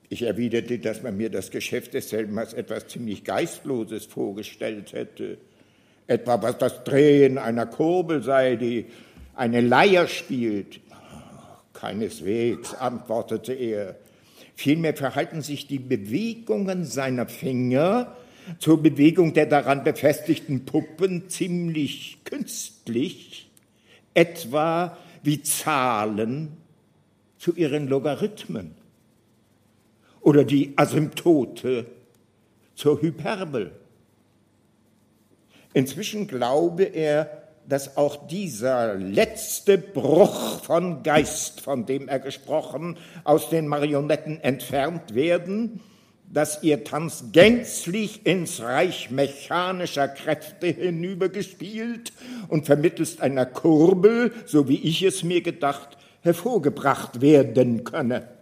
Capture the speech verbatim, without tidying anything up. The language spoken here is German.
Ich erwiderte, dass man mir das Geschäft desselben als etwas ziemlich Geistloses vorgestellt hätte. Etwa, was das Drehen einer Kurbel sei, die eine Leier spielt. Keineswegs, antwortete er. Vielmehr verhalten sich die Bewegungen seiner Finger zur Bewegung der daran befestigten Puppen ziemlich künstlich, etwa wie Zahlen zu ihren Logarithmen oder die Asymptote zur Hyperbel. Inzwischen glaube er, dass auch dieser letzte Bruch von Geist, von dem er gesprochen, aus den Marionetten entfernt werden, dass ihr Tanz gänzlich ins Reich mechanischer Kräfte hinübergespielt und vermittelst einer Kurbel, so wie ich es mir gedacht, hervorgebracht werden könne.